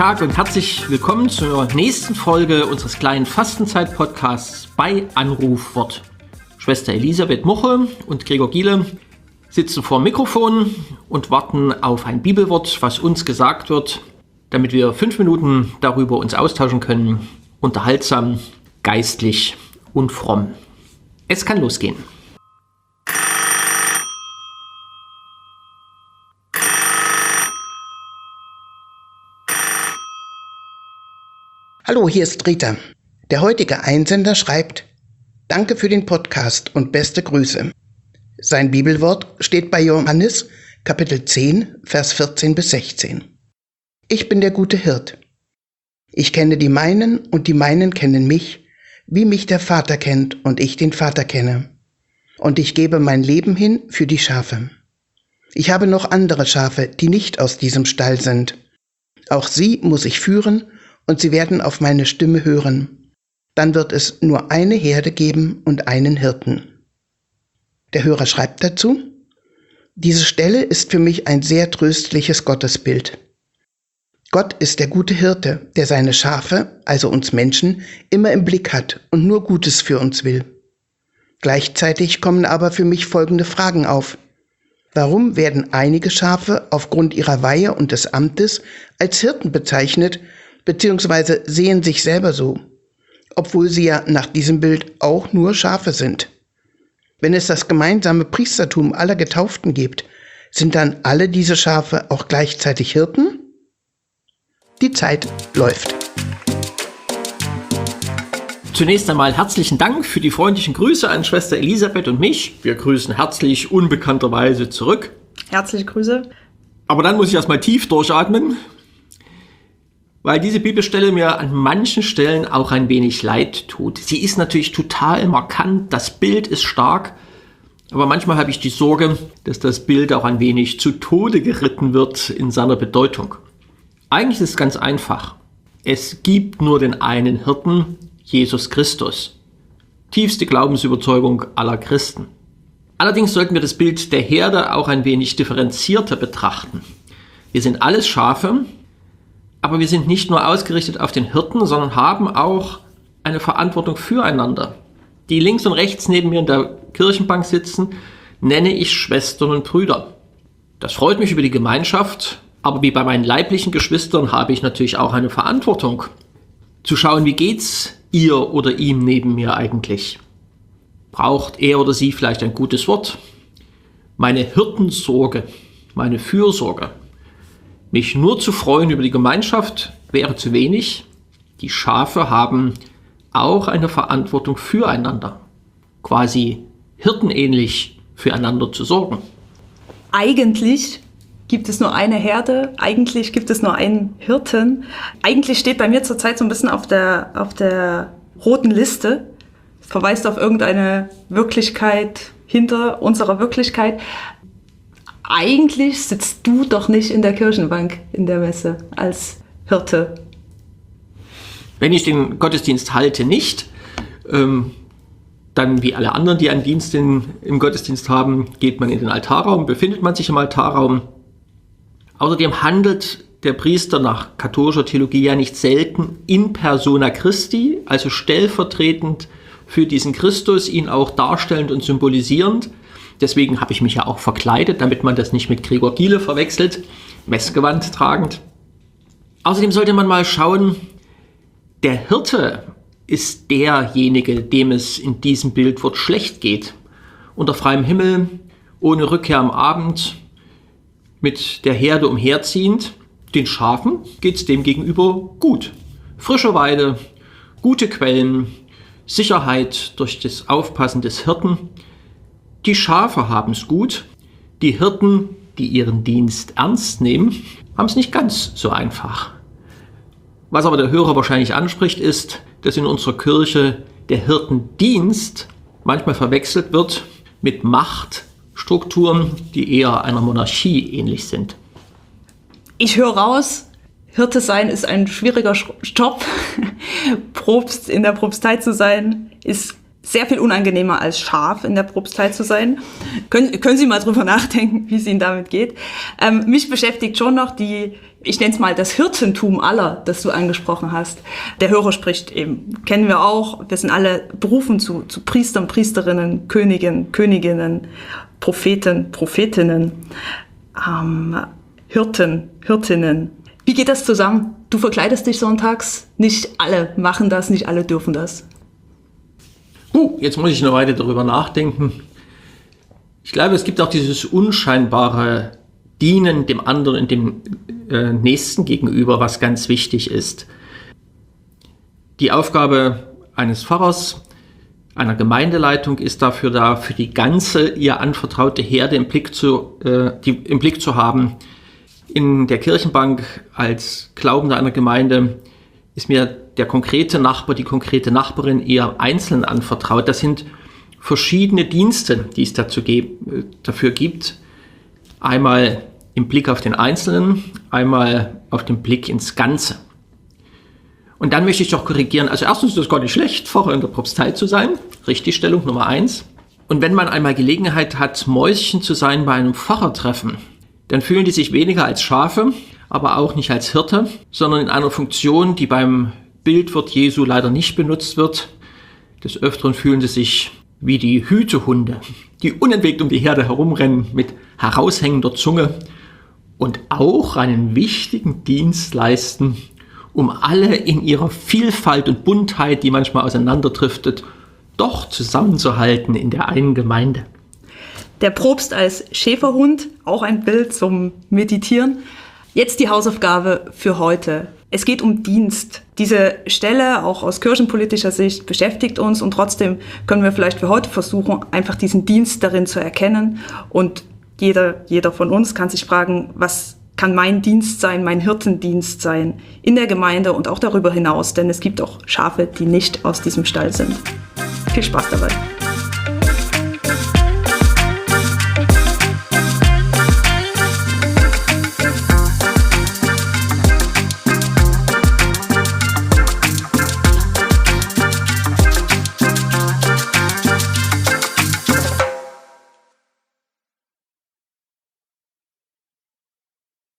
Tag und herzlich willkommen zur nächsten Folge unseres kleinen Fastenzeit-Podcasts bei Anrufwort. Schwester Elisabeth Moche und Gregor Giele sitzen vor dem Mikrofon und warten auf ein Bibelwort, was uns gesagt wird, damit wir 5 Minuten darüber uns austauschen können, unterhaltsam, geistlich und fromm. Es kann losgehen. Hallo, hier ist Rita. Der heutige Einsender schreibt: Danke für den Podcast und beste Grüße. Sein Bibelwort steht bei Johannes, Kapitel 10, Vers 14 bis 16. Ich bin der gute Hirt. Ich kenne die meinen und die meinen kennen mich, wie mich der Vater kennt und ich den Vater kenne. Und ich gebe mein Leben hin für die Schafe. Ich habe noch andere Schafe, die nicht aus diesem Stall sind. Auch sie muss ich führen, und sie werden auf meine Stimme hören. Dann wird es nur eine Herde geben und einen Hirten. Der Hörer schreibt dazu: Diese Stelle ist für mich ein sehr tröstliches Gottesbild. Gott ist der gute Hirte, der seine Schafe, also uns Menschen, immer im Blick hat und nur Gutes für uns will. Gleichzeitig kommen aber für mich folgende Fragen auf. Warum werden einige Schafe aufgrund ihrer Weihe und des Amtes als Hirten bezeichnet, beziehungsweise sehen sich selber so, obwohl sie ja nach diesem Bild auch nur Schafe sind? Wenn es das gemeinsame Priestertum aller Getauften gibt, sind dann alle diese Schafe auch gleichzeitig Hirten? Die Zeit läuft. Zunächst einmal herzlichen Dank für die freundlichen Grüße an Schwester Elisabeth und mich. Wir grüßen herzlich unbekannterweise zurück. Herzliche Grüße. Aber dann muss ich erstmal tief durchatmen, weil diese Bibelstelle mir an manchen Stellen auch ein wenig leid tut. Sie ist natürlich total markant, das Bild ist stark, aber manchmal habe ich die Sorge, dass das Bild auch ein wenig zu Tode geritten wird in seiner Bedeutung. Eigentlich ist es ganz einfach. Es gibt nur den einen Hirten, Jesus Christus. Tiefste Glaubensüberzeugung aller Christen. Allerdings sollten wir das Bild der Herde auch ein wenig differenzierter betrachten. Wir sind alles Schafe, aber wir sind nicht nur ausgerichtet auf den Hirten, sondern haben auch eine Verantwortung füreinander. Die links und rechts neben mir in der Kirchenbank sitzen, nenne ich Schwestern und Brüder. Das freut mich über die Gemeinschaft, aber wie bei meinen leiblichen Geschwistern habe ich natürlich auch eine Verantwortung, zu schauen, wie geht's ihr oder ihm neben mir eigentlich? Braucht er oder sie vielleicht ein gutes Wort? Meine Hirtensorge, meine Fürsorge. Mich nur zu freuen über die Gemeinschaft wäre zu wenig. Die Schafe haben auch eine Verantwortung füreinander, quasi hirtenähnlich füreinander zu sorgen. Eigentlich gibt es nur eine Herde, eigentlich gibt es nur einen Hirten. Eigentlich steht bei mir zurzeit so ein bisschen auf der roten Liste. Es verweist auf irgendeine Wirklichkeit hinter unserer Wirklichkeit. Eigentlich sitzt du doch nicht in der Kirchenbank in der Messe als Hirte. Wenn ich den Gottesdienst halte, nicht. Dann wie alle anderen, die einen Dienst im Gottesdienst haben, geht man in den Altarraum, befindet man sich im Altarraum. Außerdem handelt der Priester nach katholischer Theologie ja nicht selten in persona Christi, also stellvertretend für diesen Christus, ihn auch darstellend und symbolisierend. Deswegen habe ich mich ja auch verkleidet, damit man das nicht mit Gregor Giele verwechselt, Messgewand tragend. Außerdem sollte man mal schauen, der Hirte ist derjenige, dem es in diesem Bildwort schlecht geht. Unter freiem Himmel, ohne Rückkehr am Abend, mit der Herde umherziehend. Den Schafen geht es demgegenüber gut. Frische Weide, gute Quellen, Sicherheit durch das Aufpassen des Hirten. Die Schafe haben es gut. Die Hirten, die ihren Dienst ernst nehmen, haben es nicht ganz so einfach. Was aber der Hörer wahrscheinlich anspricht, ist, dass in unserer Kirche der Hirtendienst manchmal verwechselt wird mit Machtstrukturen, die eher einer Monarchie ähnlich sind. Ich höre raus, Hirte sein ist ein schwieriger Job. Propst in der Propstei zu sein ist sehr viel unangenehmer als Schaf in der Propstei zu sein. Können Sie mal drüber nachdenken, wie es Ihnen damit geht. Mich beschäftigt schon noch ich nenne es mal das Hirtentum aller, das du angesprochen hast. Der Hörer spricht eben, kennen wir auch, wir sind alle berufen zu Priestern, Priesterinnen, Königinnen, Propheten, Prophetinnen, Hirten, Hirtinnen. Wie geht das zusammen? Du verkleidest dich sonntags, nicht alle machen das, nicht alle dürfen das. Jetzt muss ich eine Weile darüber nachdenken. Ich glaube, es gibt auch dieses unscheinbare Dienen dem anderen und dem Nächsten gegenüber, was ganz wichtig ist. Die Aufgabe eines Pfarrers, einer Gemeindeleitung ist dafür da, für die ganze ihr anvertraute Herde im Blick zu haben. In der Kirchenbank als Glaubender einer Gemeinde ist mir der konkrete Nachbar, die konkrete Nachbarin eher einzeln anvertraut. Das sind verschiedene Dienste, die es dafür gibt. Einmal im Blick auf den Einzelnen, einmal auf den Blick ins Ganze. Und dann möchte ich doch korrigieren. Also erstens ist es gar nicht schlecht, Pfarrer in der Propstei zu sein. Richtigstellung Nummer 1. Und wenn man einmal Gelegenheit hat, Mäuschen zu sein bei einem Pfarrertreffen, dann fühlen die sich weniger als Schafe, aber auch nicht als Hirte, sondern in einer Funktion, die beim Bildwort Jesu leider nicht benutzt wird. Des Öfteren fühlen sie sich wie die Hütehunde, die unentwegt um die Herde herumrennen mit heraushängender Zunge und auch einen wichtigen Dienst leisten, um alle in ihrer Vielfalt und Buntheit, die manchmal auseinanderdriftet, doch zusammenzuhalten in der einen Gemeinde. Der Propst als Schäferhund, auch ein Bild zum Meditieren. Jetzt die Hausaufgabe für heute. Es geht um Dienst. Diese Stelle, auch aus kirchenpolitischer Sicht, beschäftigt uns und trotzdem können wir vielleicht für heute versuchen, einfach diesen Dienst darin zu erkennen. Und jeder von uns kann sich fragen, was kann mein Dienst sein, mein Hirtendienst sein in der Gemeinde und auch darüber hinaus, denn es gibt auch Schafe, die nicht aus diesem Stall sind. Viel Spaß dabei.